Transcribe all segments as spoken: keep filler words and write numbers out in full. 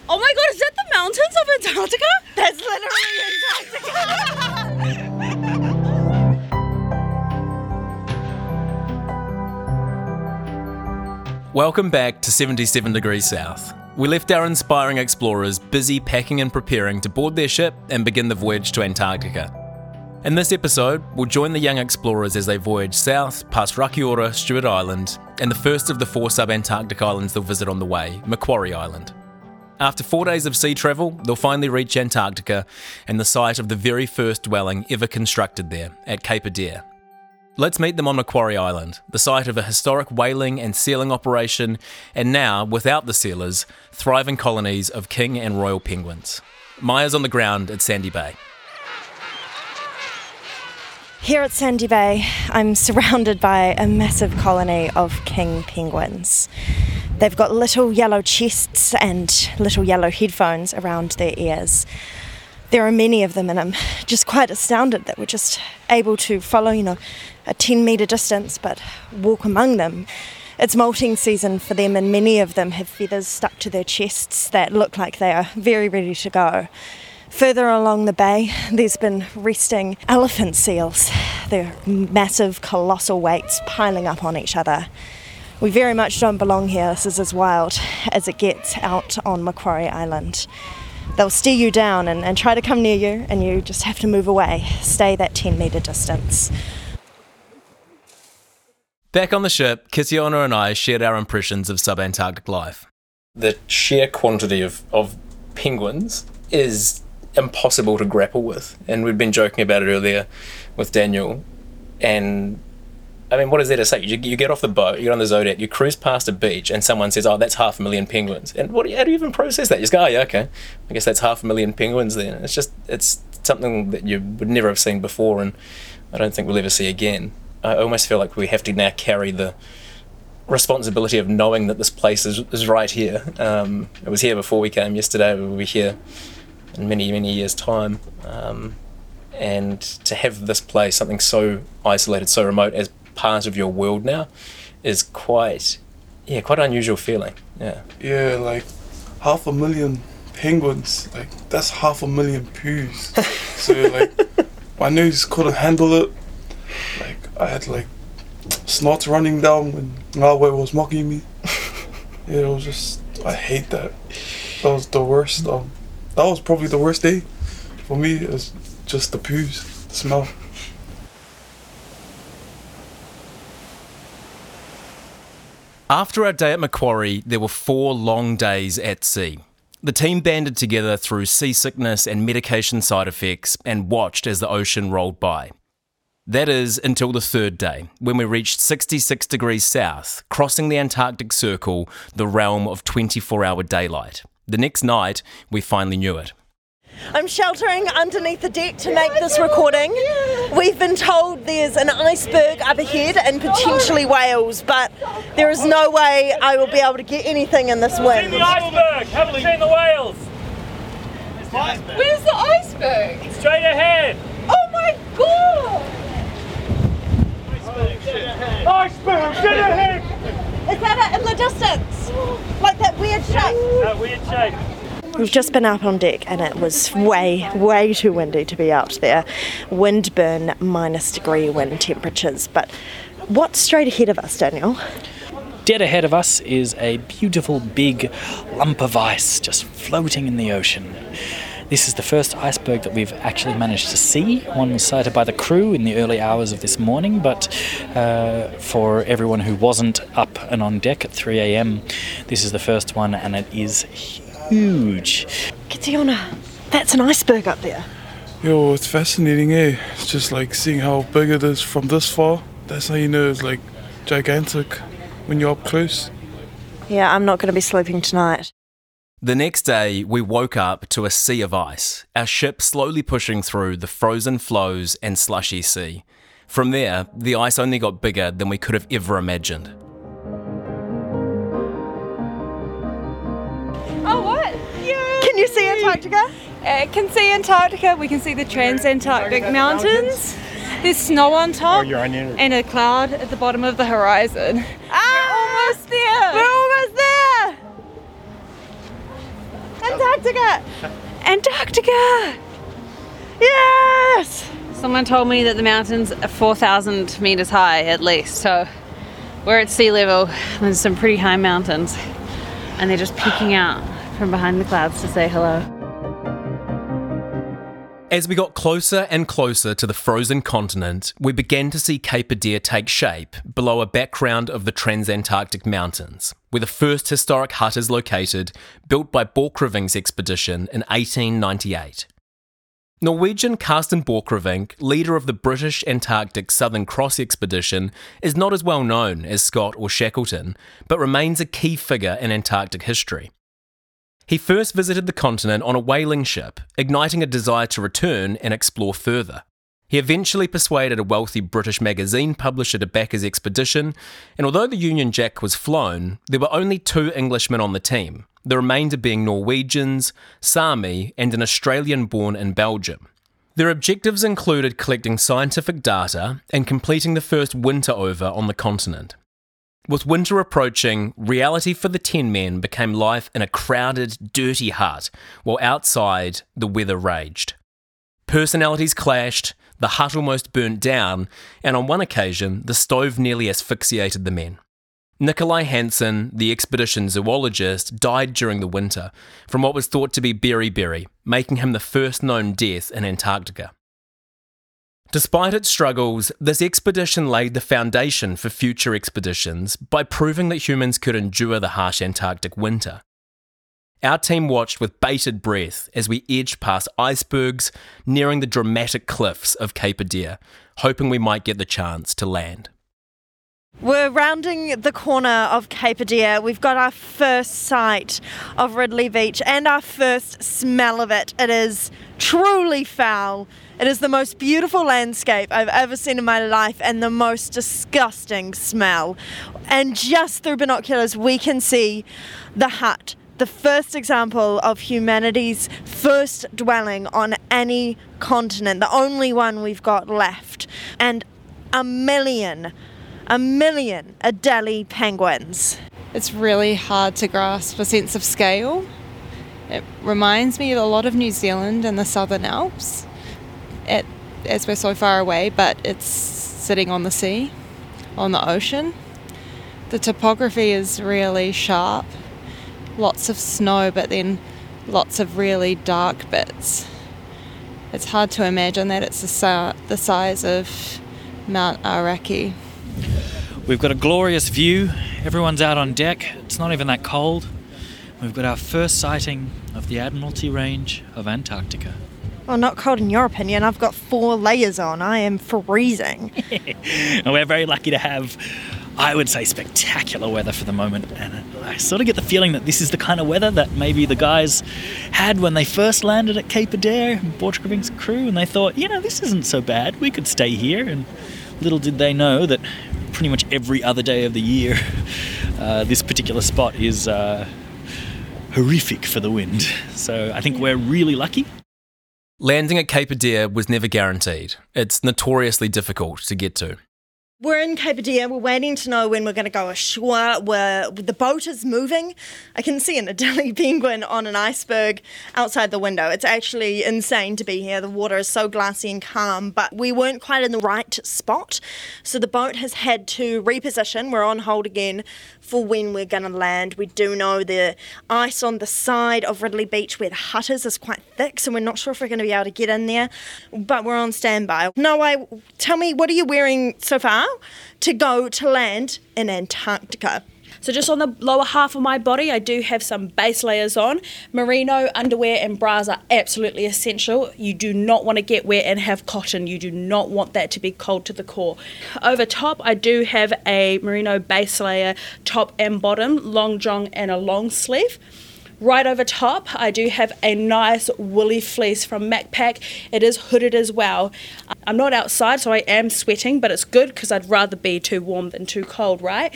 Oh my god, is that the mountains of Antarctica? That's literally Antarctica. Welcome back to seventy-seven degrees South. We left our inspiring explorers busy packing and preparing to board their ship and begin the voyage to Antarctica. In this episode, we'll join the young explorers as they voyage south past Rakiura, Stewart Island, and the first of the four sub-Antarctic islands they'll visit on the way, Macquarie Island. After four days of sea travel, they'll finally reach Antarctica and the site of the very first dwelling ever constructed there, at Cape Adare. Let's meet them on Macquarie Island, the site of a historic whaling and sealing operation, and now, without the sealers, thriving colonies of king and royal penguins. Maya's on the ground at Sandy Bay. Here at Sandy Bay, I'm surrounded by a massive colony of king penguins. They've got little yellow chests and little yellow headphones around their ears. There are many of them, and I'm just quite astounded that we're just able to follow, you know, a ten metre distance, but walk among them. It's molting season for them, and many of them have feathers stuck to their chests that look like they are very ready to go. Further along the bay, there's been resting elephant seals. They're massive, colossal weights piling up on each other. We very much don't belong here. This is as wild as it gets out on Macquarie Island. They'll steer you down and, and try to come near you, and you just have to move away, stay that ten metre distance. Back on the ship, Kitiona and I shared our impressions of sub-Antarctic life. The sheer quantity of, of penguins is impossible to grapple with, and we'd been joking about it earlier with Daniel, and I mean, what is there to say? You, you get off the boat, you get on the Zodiac, you cruise past a beach, and someone says, oh, that's half a million penguins. And what? How do you even process that? You just go, oh, yeah, okay. I guess that's half a million penguins then. It's just, it's something that you would never have seen before, and I don't think we'll ever see again. I almost feel like we have to now carry the responsibility of knowing that this place is, is right here. Um, it was here before we came yesterday, we'll be here in many, many years' time. Um, and to have this place, something so isolated, so remote, as part of your world now, is quite, yeah, quite an unusual feeling. Yeah. Yeah, like half a million penguins, like that's half a million poos. So like my nose couldn't handle it. Like I had like snots running down when Ngawe was mocking me. Yeah, it was just, I hate that. That was the worst. Um, that was probably the worst day for me. It was just the poos, the smell. After our day at Macquarie, there were four long days at sea. The team banded together through seasickness and medication side effects and watched as the ocean rolled by. That is until the third day, when we reached sixty-six degrees south, crossing the Antarctic Circle, the realm of twenty-four hour daylight. The next night, we finally knew it. I'm sheltering underneath the deck to make this recording. We've been told there's an iceberg up ahead and potentially whales, but there is no way I will be able to get anything in this wind. Seen the iceberg, haven't seen the whales. Where's the iceberg? Straight ahead. Oh my god! Iceberg, get ahead. Is that it in the distance? Like that weird shape? That weird shape. We've just been up on deck and it was way, way too windy to be out there. Windburn, minus degree wind temperatures. But what's straight ahead of us, Daniel? Dead ahead of us is a beautiful big lump of ice just floating in the ocean. This is the first iceberg that we've actually managed to see. One was sighted by the crew in the early hours of this morning, but uh, for everyone who wasn't up and on deck at three a.m, this is the first one, and it is huge. Kitiona, that's an iceberg up there. Yo, it's fascinating, eh? It's just like seeing how big it is from this far. That's how you know it's like gigantic when you're up close. Yeah, I'm not going to be sleeping tonight. The next day, we woke up to a sea of ice, our ship slowly pushing through the frozen floes and slushy sea. From there, the ice only got bigger than we could have ever imagined. Oh, what? Yeah. Can you see Antarctica? Uh, can see Antarctica. We can see the Transantarctic Mountains. There's snow on top and a cloud at the bottom of the horizon. Ah! We're almost there. We're almost there! Antarctica! Antarctica! Yes! Someone told me that the mountains are four thousand metres high at least, so we're at sea level. There's some pretty high mountains, and they're just peeking out from behind the clouds to say hello. As we got closer and closer to the frozen continent, we began to see Cape Adare take shape below a background of the Transantarctic Mountains, where the first historic hut is located, built by Borchgrevink's expedition in eighteen ninety-eight. Norwegian Carsten Borchgrevink, leader of the British Antarctic Southern Cross expedition, is not as well known as Scott or Shackleton, but remains a key figure in Antarctic history. He first visited the continent on a whaling ship, igniting a desire to return and explore further. He eventually persuaded a wealthy British magazine publisher to back his expedition, and although the Union Jack was flown, there were only two Englishmen on the team, the remainder being Norwegians, Sami, and an Australian born in Belgium. Their objectives included collecting scientific data and completing the first winter over on the continent. With winter approaching, reality for the ten men became life in a crowded, dirty hut, while outside, the weather raged. Personalities clashed, the hut almost burnt down, and on one occasion, the stove nearly asphyxiated the men. Nikolai Hansen, the expedition zoologist, died during the winter from what was thought to be beriberi, making him the first known death in Antarctica. Despite its struggles, this expedition laid the foundation for future expeditions by proving that humans could endure the harsh Antarctic winter. Our team watched with bated breath as we edged past icebergs, nearing the dramatic cliffs of Cape Adare, hoping we might get the chance to land. We're rounding the corner of Cape Adare. We've got our first sight of Ridley Beach and our first smell of it. It is truly foul. It is the most beautiful landscape I've ever seen in my life and the most disgusting smell. And just through binoculars, we can see the hut, the first example of humanity's first dwelling on any continent, the only one we've got left. And a million, a million Adelie penguins. It's really hard to grasp a sense of scale. It reminds me of a lot of New Zealand and the Southern Alps. It, as we're so far away, but it's sitting on the sea, on the ocean. The topography is really sharp. Lots of snow, but then lots of really dark bits. It's hard to imagine that it's the, sa- the size of Mount Aoraki. We've got a glorious view. Everyone's out on deck. It's not even that cold. We've got our first sighting of the Admiralty Range of Antarctica. Well, not cold in your opinion. I've got four layers on. I am freezing. And we're very lucky to have, I would say, spectacular weather for the moment. And I sort of get the feeling that this is the kind of weather that maybe the guys had when they first landed at Cape Adare, Borchgrevink's crew, and they thought, you know, this isn't so bad. We could stay here. And little did they know that pretty much every other day of the year, uh, this particular spot is uh, horrific for the wind. So I think we're really lucky. Landing at Cape Adare was never guaranteed. It's notoriously difficult to get to. We're in Cape Adare. We're waiting to know when we're going to go ashore. Where the boat is moving. I can see an Adelie penguin on an iceberg outside the window. It's actually insane to be here. The water is so glassy and calm, but we weren't quite in the right spot. So the boat has had to reposition. We're on hold again for when we're going to land. We do know the ice on the side of Ridley Beach where the hut is is quite thick, so we're not sure if we're going to be able to get in there, but we're on standby. No, I tell me, what are you wearing so far to go to land in Antarctica? So just on the lower half of my body, I do have some base layers on. Merino, underwear and bras are absolutely essential. You do not want to get wet and have cotton. You do not want that to be cold to the core. Over top, I do have a merino base layer, top and bottom, long john and a long sleeve. Right over top, I do have a nice woolly fleece from Macpac. It is hooded as well. I'm not outside, so I am sweating, but it's good because I'd rather be too warm than too cold, right?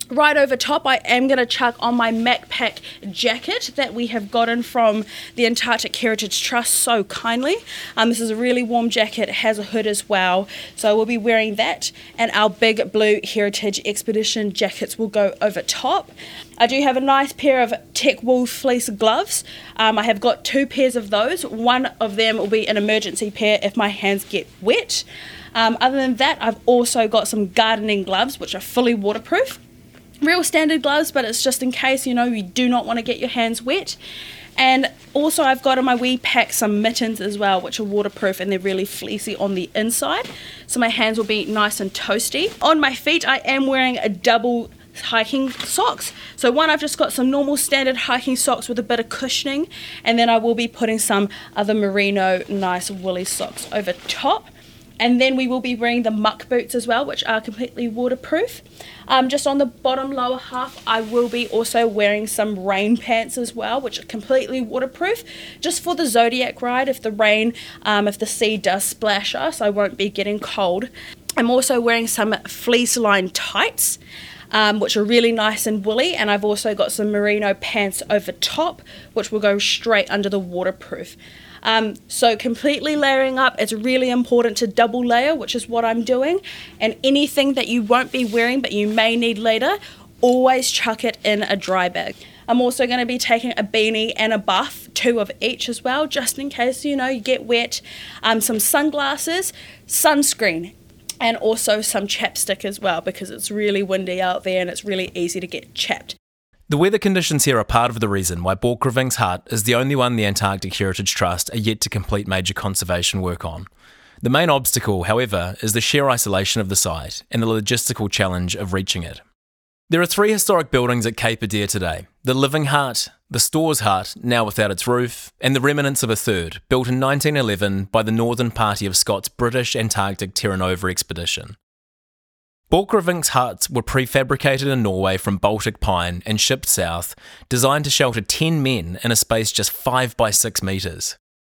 Right over top, I am going to chuck on my MacPack jacket that we have gotten from the Antarctic Heritage Trust so kindly. Um, this is a really warm jacket, it has a hood as well, so we'll be wearing that, and our big blue Heritage Expedition jackets will go over top. I do have a nice pair of tech wool fleece gloves. Um, I have got two pairs of those. One of them will be an emergency pair if my hands get wet. Um, other than that, I've also got some gardening gloves, which are fully waterproof. Real standard gloves, but it's just in case, you know, you do not want to get your hands wet. And also I've got in my wee pack some mittens as well, which are waterproof and they're really fleecy on the inside. So my hands will be nice and toasty. On my feet, I am wearing a double hiking socks. So one, I've just got some normal standard hiking socks with a bit of cushioning, and then I will be putting some other merino nice woolly socks over top. And then we will be wearing the muck boots as well, which are completely waterproof. Um, just on the bottom lower half, I will be also wearing some rain pants as well, which are completely waterproof. Just for the Zodiac ride, if the rain, um, if the sea does splash us, I won't be getting cold. I'm also wearing some fleece-lined tights, um, which are really nice and woolly. And I've also got some merino pants over top, which will go straight under the waterproof. Um, so completely layering up, it's really important to double layer, which is what I'm doing. And anything that you won't be wearing but you may need later, always chuck it in a dry bag. I'm also going to be taking a beanie and a buff, two of each as well, just in case, you know, you get wet. Um, some sunglasses, sunscreen, and also some chapstick as well, because it's really windy out there and it's really easy to get chapped. The weather conditions here are part of the reason why Borchgrevinck's hut is the only one the Antarctic Heritage Trust are yet to complete major conservation work on. The main obstacle, however, is the sheer isolation of the site and the logistical challenge of reaching it. There are three historic buildings at Cape Adare today: the Living Hut, the Stores Hut, now without its roof, and the remnants of a third, built in nineteen eleven by the Northern Party of Scott's British Antarctic Terra Nova expedition. Borchgrevinck's huts were prefabricated in Norway from Baltic pine and shipped south, designed to shelter ten men in a space just five by six metres.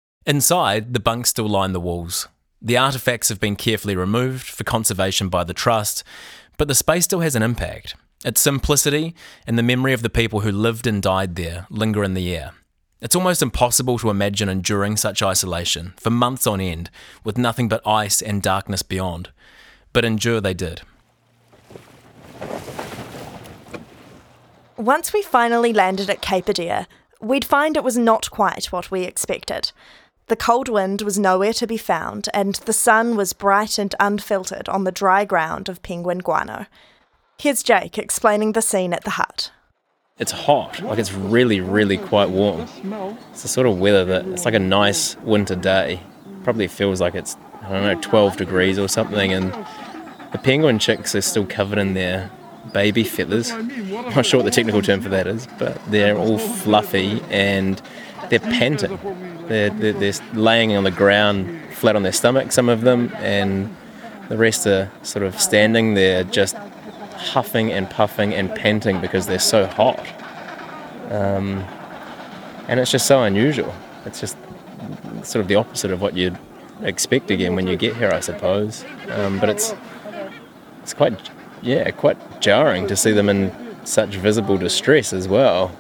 Inside, the bunks still line the walls. The artefacts have been carefully removed for conservation by the Trust, but the space still has an impact. Its simplicity and the memory of the people who lived and died there linger in the air. It's almost impossible to imagine enduring such isolation for months on end with nothing but ice and darkness beyond. But endure they did. Once we finally landed at Cape Adare, we'd find it was not quite what we expected. The cold wind was nowhere to be found, and the sun was bright and unfiltered on the dry ground of Penguin guano. Here's Jake explaining the scene at the hut. It's hot, like it's really, really quite warm. It's the sort of weather that, it's like a nice winter day. Probably feels like it's, I don't know, twelve degrees or something, and the penguin chicks are still covered in their baby feathers. I'm not sure what the technical term for that is, but they're all fluffy and they're panting. They're, they're, they're laying on the ground flat on their stomach, some of them, and the rest are sort of standing there just huffing and puffing and panting because they're so hot. Um, and it's just so unusual. It's just sort of the opposite of what you'd expect again when you get here, I suppose. Um, but it's it's quite, yeah, quite jarring to see them in such visible distress as well.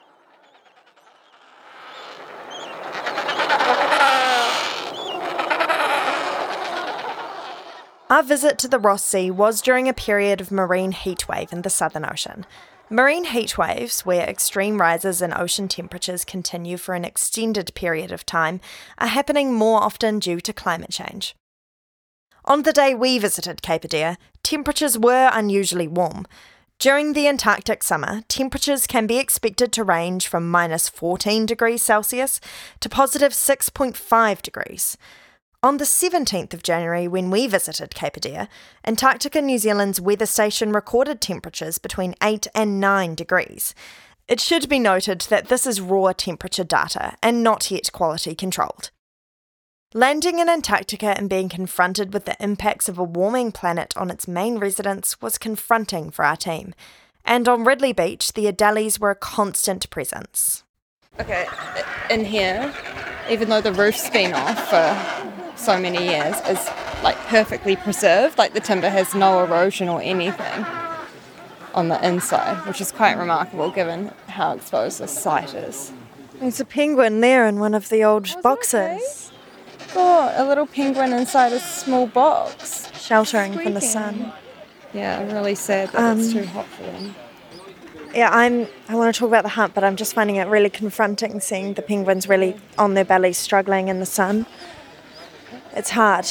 Our visit to the Ross Sea was during a period of marine heatwave in the Southern Ocean. Marine heatwaves, where extreme rises in ocean temperatures continue for an extended period of time, are happening more often due to climate change. On the day we visited Cape Adare, temperatures were unusually warm. During the Antarctic summer, temperatures can be expected to range from minus fourteen degrees Celsius to positive six point five degrees. On the seventeenth of January, when we visited Cape Adare, Antarctica New Zealand's weather station recorded temperatures between eight and nine degrees. It should be noted that this is raw temperature data and not yet quality controlled. Landing in Antarctica and being confronted with the impacts of a warming planet on its main residents was confronting for our team. And on Ridley Beach, the Adelies were a constant presence. Okay, in here, even though the roof's been off for so many years, is like perfectly preserved, like the timber has no erosion or anything. on the inside, which is quite remarkable given how exposed this site is. There's a penguin there in one of the old Was it boxes, Oh, a little penguin inside a small box. sheltering from the Squeaking. sun. Yeah, I'm really sad that it's Um, too hot for them. Yeah, I'm. I want to talk about the hunt, but I'm just finding it really confronting seeing the penguins really on their bellies struggling in the sun. It's hard.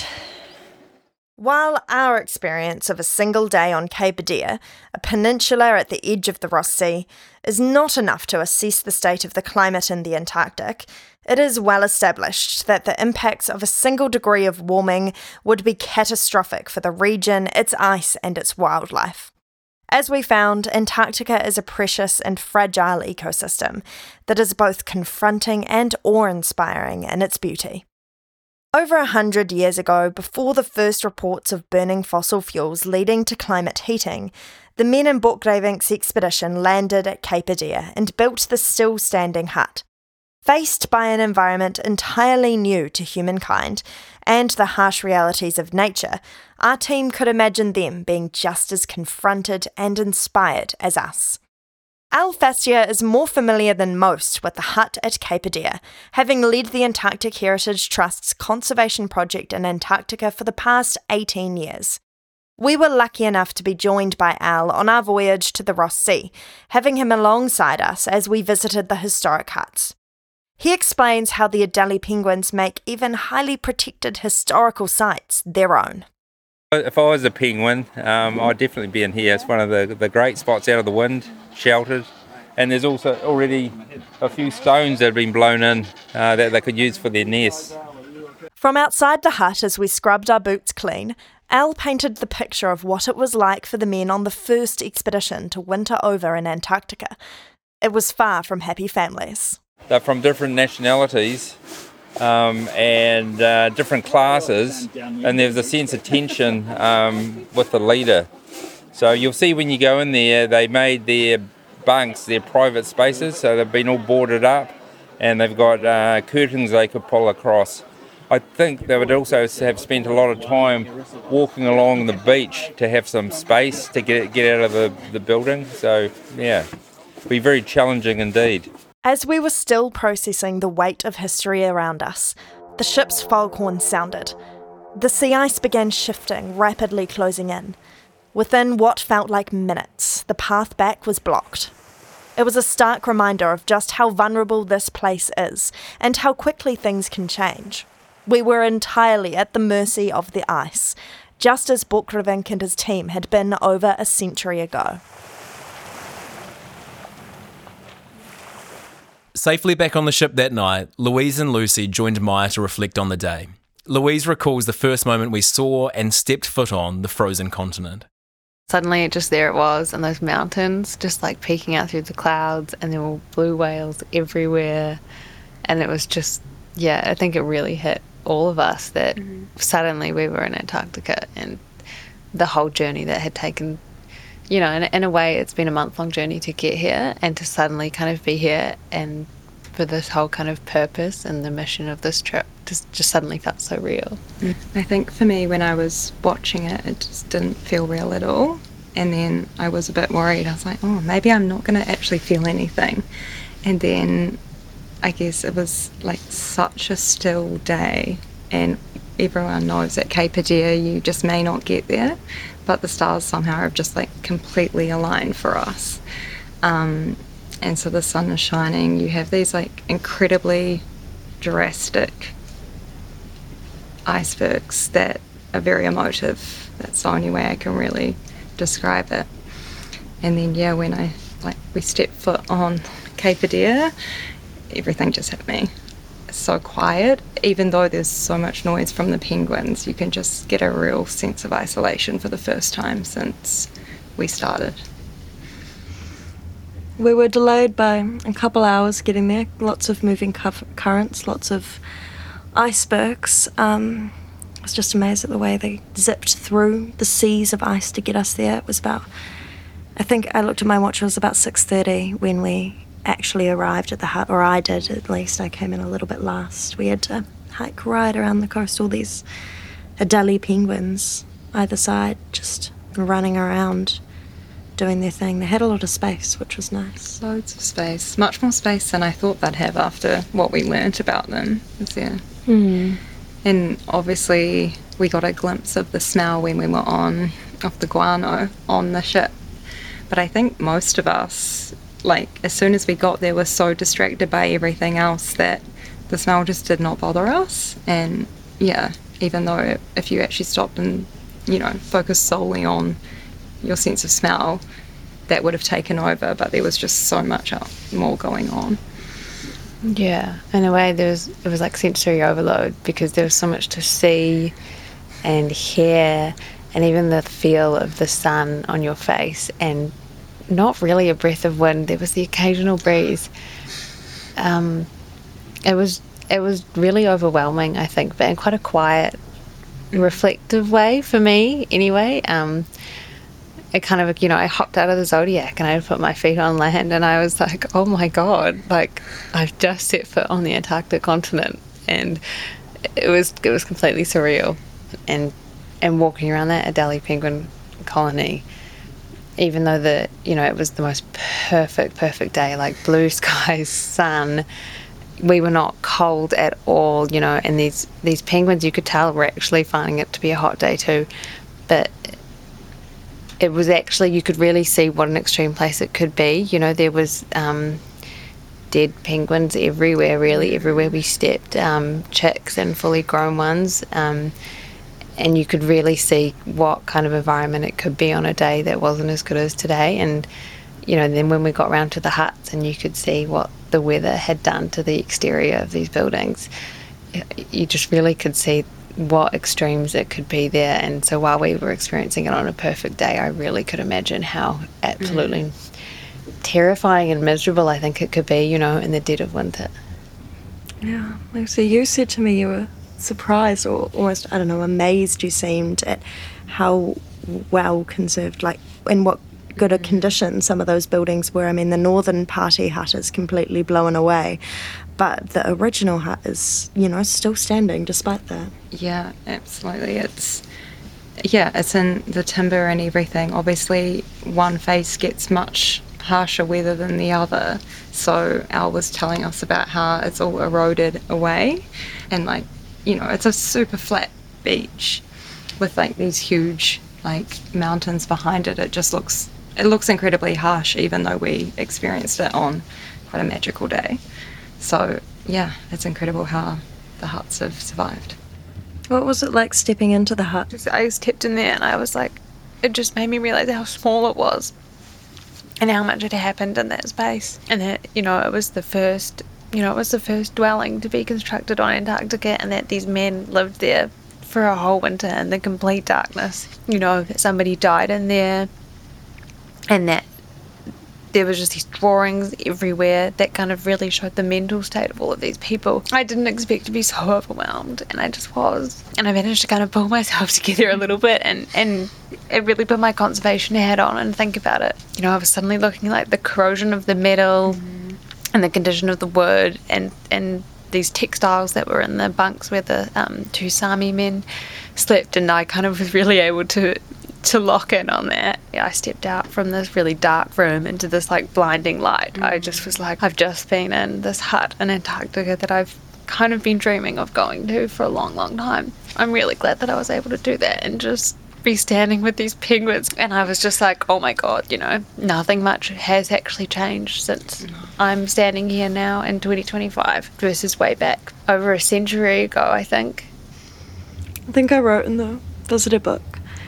While our experience of a single day on Cape Adare, a peninsula at the edge of the Ross Sea, is not enough to assess the state of the climate in the Antarctic, it is well established that the impacts of a single degree of warming would be catastrophic for the region, its ice and its wildlife. As we found, Antarctica is a precious and fragile ecosystem that is both confronting and awe-inspiring in its beauty. Over a hundred years ago, before the first reports of burning fossil fuels leading to climate heating, the men in Borchgrevink's expedition landed at Cape Adare and built the still-standing hut. Faced by an environment entirely new to humankind and the harsh realities of nature, our team could imagine them being just as confronted and inspired as us. Al Fastia is more familiar than most with the hut at Cape Adare, having led the Antarctic Heritage Trust's conservation project in Antarctica for the past eighteen years. We were lucky enough to be joined by Al on our voyage to the Ross Sea, having him alongside us as we visited the historic huts. He explains how the Adelie penguins make even highly protected historical sites their own. If I was a penguin, um, I'd definitely be in here. It's one of the, the great spots out of the wind, sheltered. And there's also already a few stones that have been blown in uh, that they could use for their nests. From outside the hut, as we scrubbed our boots clean, Al painted the picture of what it was like for the men on the first expedition to winter over in Antarctica. It was far from happy families. They're from different nationalities um, and uh, different classes, and there's a sense of tension um, with the leader. So you'll see when you go in there, they made their bunks, their private spaces, so they've been all boarded up, and they've got uh, curtains they could pull across. I think they would also have spent a lot of time walking along the beach to have some space to get get out of the, the building. So, yeah, be very challenging indeed. As we were still processing the weight of history around us, the ship's foghorn sounded. The sea ice began shifting, rapidly closing in. Within what felt like minutes, the path back was blocked. It was a stark reminder of just how vulnerable this place is and how quickly things can change. We were entirely at the mercy of the ice, just as Borchgrevink and his team had been over a century ago. Safely back on the ship that night, Louise and Lucy joined Maya to reflect on the day. Louise recalls the first moment we saw and stepped foot on the frozen continent. Suddenly, just there it was, and those mountains just like peeking out through the clouds, and there were blue whales everywhere. And it was just, yeah, I think it really hit all of us that mm-hmm. suddenly we were in Antarctica, and the whole journey that had taken, you know, in, in a way it's been a month-long journey to get here, and to suddenly kind of be here and for this whole kind of purpose and the mission of this trip just, just suddenly felt so real. I think for me, when I was watching it, it just didn't feel real at all. And then I was a bit worried. I was like, oh, maybe I'm not going to actually feel anything. And then I guess it was like such a still day, and everyone knows at Cape Adare you just may not get there, but the stars somehow have just like completely aligned for us. Um, and so the sun is shining. You have these like incredibly drastic icebergs that are very emotive. That's the only way I can really describe it. And then yeah, when I like we stepped foot on Cape Adare, everything just hit me. It's so quiet, even though there's so much noise from the penguins, you can just get a real sense of isolation for the first time since we started. We were delayed by a couple hours getting there, lots of moving cu- currents, lots of icebergs. Um, I was just amazed at the way they zipped through the seas of ice to get us there. It was about, I think I looked at my watch, it was about six thirty when we actually arrived at the hut, or I did at least. I came in a little bit last. We had to hike right around the coast, all these Adelie penguins either side just running around doing their thing. They had a lot of space, which was nice. Loads of space. Much more space than I thought they'd have after what we learnt about them. Yeah. Hmm. And obviously we got a glimpse of the smell when we were on, of the guano on the ship. But I think most of us, like, as soon as we got there, were so distracted by everything else that the smell just did not bother us. And yeah, even though if you actually stopped and, you know, focused solely on your sense of smell, that would have taken over, but there was just so much more going on. Yeah, in a way, there was it was like sensory overload because there was so much to see and hear, and even the feel of the sun on your face, and not really a breath of wind. There was the occasional breeze. Um, it was it was really overwhelming, I think, but in quite a quiet, reflective way for me. Anyway, um, it kind of, you know, I hopped out of the Zodiac and I put my feet on land and I was like, oh my god, like I've just set foot on the Antarctic continent, and it was it was completely surreal. And and walking around that Adelie penguin colony, even though the you know it was the most perfect perfect day, like blue skies, sun, we were not cold at all, you know, and these these penguins, you could tell, were actually finding it to be a hot day too, but it was actually, you could really see what an extreme place it could be. You know, there was um, dead penguins everywhere, really, everywhere we stepped, um, chicks and fully grown ones, um, and you could really see what kind of environment it could be on a day that wasn't as good as today. And, you know, then when we got round to the huts and you could see what the weather had done to the exterior of these buildings, you just really could see what extremes it could be there. And so while we were experiencing it on a perfect day, I really could imagine how absolutely mm. terrifying and miserable I think it could be, you know, in the dead of winter. Yeah, Lucy, you said to me you were surprised or almost, I don't know, amazed you seemed at how well conserved, like, in what good a condition some of those buildings were. I mean, the northern party hut is completely blown away, but the original hut is, you know, still standing despite that. Yeah, absolutely. It's, yeah, it's in the timber and everything. Obviously, one face gets much harsher weather than the other. So Al was telling us about how it's all eroded away, and, like, you know, it's a super flat beach with, like, these huge, like, mountains behind it. It just looks, it looks incredibly harsh, even though we experienced it on quite a magical day. So, yeah, it's incredible how the huts have survived. What was it like stepping into the hut? I stepped in there and I was like, it just made me realise how small it was and how much had happened in that space. And that, you know, it was the first, you know, it was the first dwelling to be constructed on Antarctica, and that these men lived there for a whole winter in the complete darkness. You know, that somebody died in there, and that there was just these drawings everywhere that kind of really showed the mental state of all of these people. I didn't expect to be so overwhelmed, and I just was. And I managed to kind of pull myself together a little bit and, and it really put my conservation hat on and think about it. You know, I was suddenly looking like the corrosion of the metal mm. and the condition of the wood and, and these textiles that were in the bunks where the um, two Sami men slept, and I kind of was really able to to lock in on that. I stepped out from this really dark room into this like blinding light. Mm. I just was like, I've just been in this hut in Antarctica that I've kind of been dreaming of going to for a long, long time. I'm really glad that I was able to do that and just be standing with these penguins. And I was just like, oh my god, you know, nothing much has actually changed since mm. I'm standing here now in twenty twenty-five versus way back over a century ago, I think. I think I wrote in the visitor book,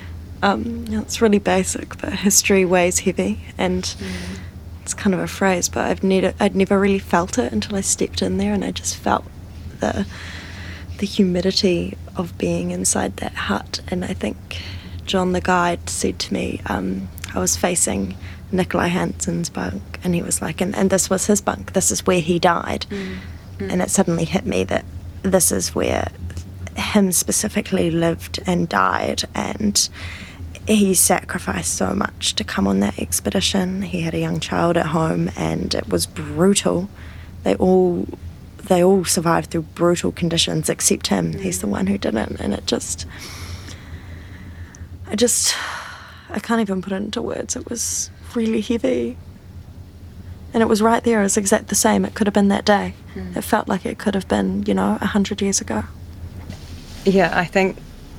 Um, it's really basic, but history weighs heavy, and mm. it's kind of a phrase, but I've never, I'd never really felt it until I stepped in there, and I just felt the the humidity of being inside that hut. And I think John the guide said to me, um, I was facing Nikolai Hansen's bunk, and he was like, and, and this was his bunk, this is where he died. Mm. Mm. And it suddenly hit me that this is where him specifically lived and died, and he sacrificed so much to come on that expedition. He had a young child at home, and it was brutal. They all they all survived through brutal conditions except him. He's the one who didn't, and it just I just I can't even put it into words. It was really heavy. And it was right there. It was exactly the same. It could have been that day. Mm. It felt like it could have been, you know, a hundred years ago. Yeah, I think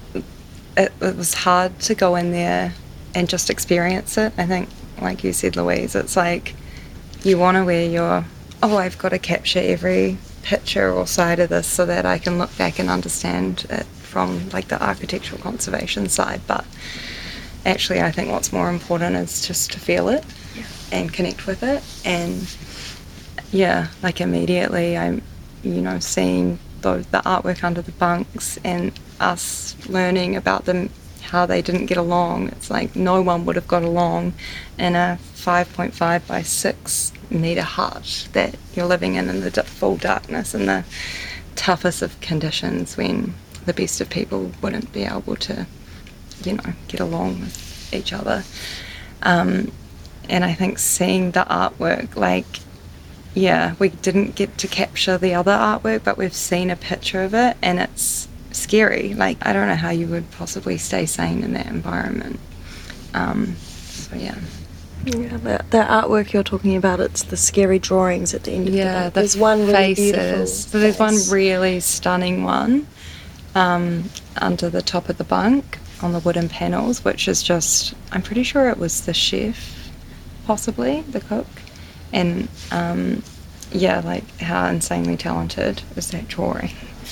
it, it was hard to go in there and just experience it. I think, like you said, Louise, it's like you want to wear your, oh, I've got to capture every picture or side of this so that I can look back and understand it from like the architectural conservation side. But actually, I think what's more important is just to feel it yeah. and connect with it. And yeah, like immediately I'm, you know, seeing the, the artwork under the bunks and us learning about them, how they didn't get along. It's like no one would have got along in a five point five by six metre hut that you're living in in the full darkness and the toughest of conditions, when the best of people wouldn't be able to, you know, get along with each other. Um, and I think seeing the artwork, like, yeah, we didn't get to capture the other artwork, but we've seen a picture of it and it's scary. Like, I don't know how you would possibly stay sane in that environment. Um, so yeah. Yeah, the, the artwork you're talking about, it's the scary drawings at the end of yeah, the book. There's one really faces. beautiful So there's one face. really stunning one um, under the top of the bunk on the wooden panels, which is just, I'm pretty sure it was the chef, possibly, the cook. And um, yeah, like how insanely talented is that drawing?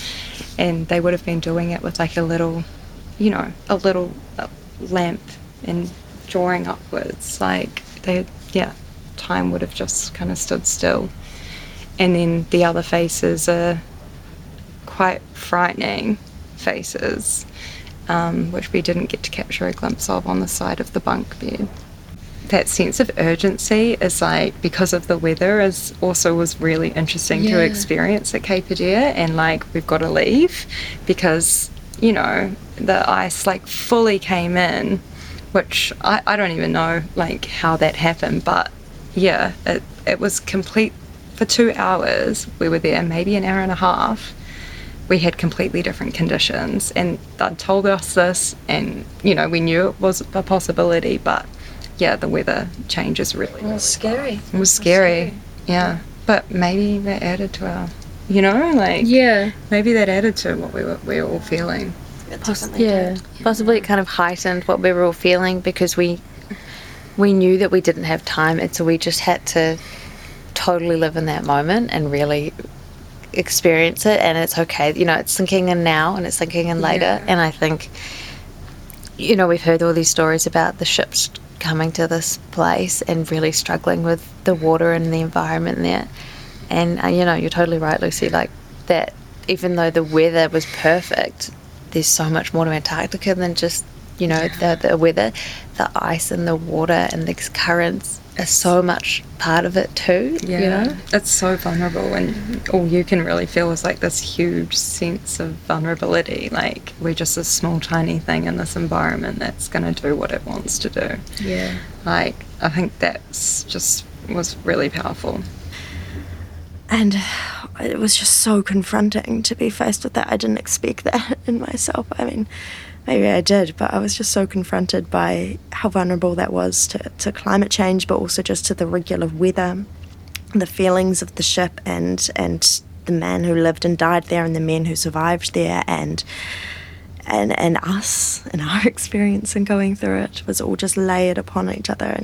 And they would have been doing it with like a little, you know, a little uh, lamp and drawing upwards. Like they, yeah, time would have just kind of stood still. And then the other faces are quite frightening faces, um, which we didn't get to capture a glimpse of on the side of the bunk bed. That sense of urgency is like, because of the weather, is also was really interesting Yeah. to experience at Cape Adare, and like we've got to leave because, you know, the ice like fully came in, which I, I don't even know like how that happened, but yeah, it, it was complete for two hours. We were there maybe an hour and a half. We had completely different conditions, and they'd told us this, and you know, we knew it was a possibility, but yeah, the weather changes really. It was scary. It was scary, yeah. But maybe that added to our, you know, like, Yeah. maybe that added to what we were, we were all feeling. Poss- yeah. Possibly it kind of heightened what we were all feeling, because we we knew that we didn't have time, and so we just had to totally live in that moment and really experience it. And it's okay, you know, it's sinking in now and it's sinking in later. Yeah. And I think, you know, we've heard all these stories about the ships coming to this place and really struggling with the water and the environment there. And uh, you know, you're totally right, Lucy, like that even though the weather was perfect, there's so much more to Antarctica than just, you know, the, the weather. The ice and the water and the currents are so much part of it too. Yeah, You know? it's so vulnerable, and all you can really feel is like this huge sense of vulnerability. Like we're just a small, tiny thing in this environment that's going to do what it wants to do. Yeah. Like I think that's just was really powerful. And it was just so confronting to be faced with that. I didn't expect that in myself. I mean, maybe I did, but I was just so confronted by how vulnerable that was to, to climate change, but also just to the regular weather, the feelings of the ship, and and the man who lived and died there, and the men who survived there, and and and us and our experience in going through it was all just layered upon each other. And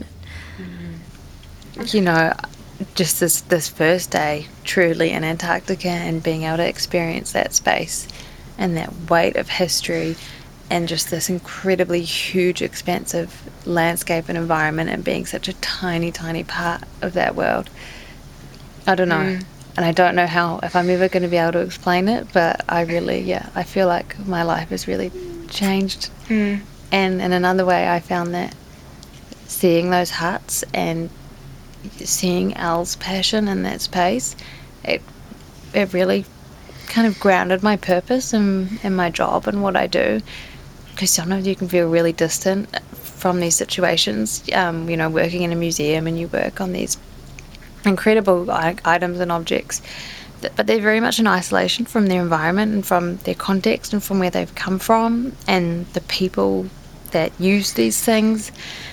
You know, just this this first day truly in Antarctica, and being able to experience that space and that weight of history and just this incredibly huge, expansive landscape and environment, and being such a tiny, tiny part of that world. I don't know. Mm. And I don't know how, if I'm ever going to be able to explain it, but I really, yeah, I feel like my life has really changed. Mm. And in another way, I found that seeing those huts and seeing Al's passion in that space, it it really kind of grounded my purpose and, and my job and what I do. Because sometimes you can feel really distant from these situations, um, you know, working in a museum and you work on these incredible I- items and objects, th- but they're very much in isolation from their environment and from their context and from where they've come from and the people that use these things.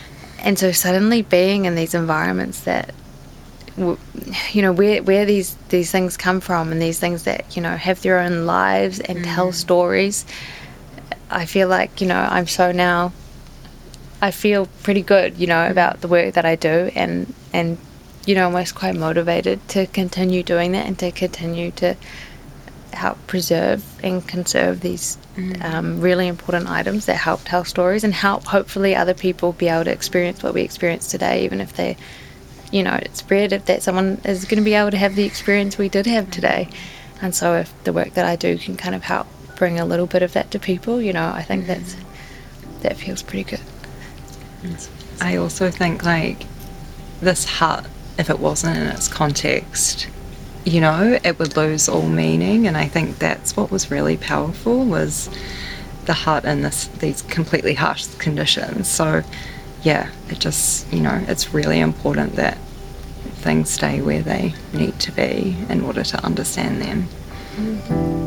and so suddenly being in these environments that, you know, where where these these things come from, and these things that, you know, have their own lives and mm. tell stories, I feel like, you know, I'm so now, I feel pretty good, you know, about the work that I do, and and you know, almost quite motivated to continue doing that and to continue to help preserve and conserve these mm. um, really important items that help tell stories and help hopefully other people be able to experience what we experience today, even if they, you know, it's rare if that someone is going to be able to have the experience we did have today. And so if the work that I do can kind of help bring a little bit of that to people, you know, I think that's that feels pretty good. I also think like this hut, if it wasn't in its context, you know, it would lose all meaning. And I think that's what was really powerful, was the hut in this these completely harsh conditions. So yeah, it just, you know, it's really important that things stay where they need to be in order to understand them. Mm-hmm.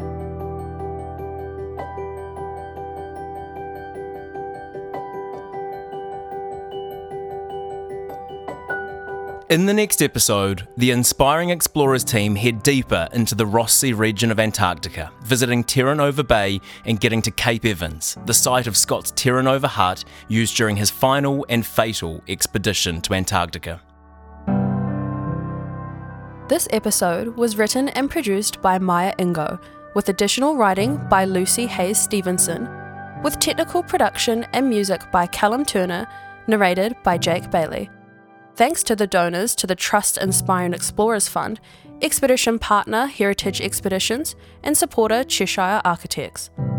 In the next episode, the Inspiring Explorers team head deeper into the Ross Sea region of Antarctica, visiting Terra Nova Bay and getting to Cape Evans, the site of Scott's Terra Nova hut used during his final and fatal expedition to Antarctica. This episode was written and produced by Maya Ingo, with additional writing by Lucy Hayes Stevenson, with technical production and music by Callum Turner, narrated by Jake Bailey. Thanks to the donors to the Trust Inspiring Explorers Fund, expedition partner Heritage Expeditions, and supporter Cheshire Architects.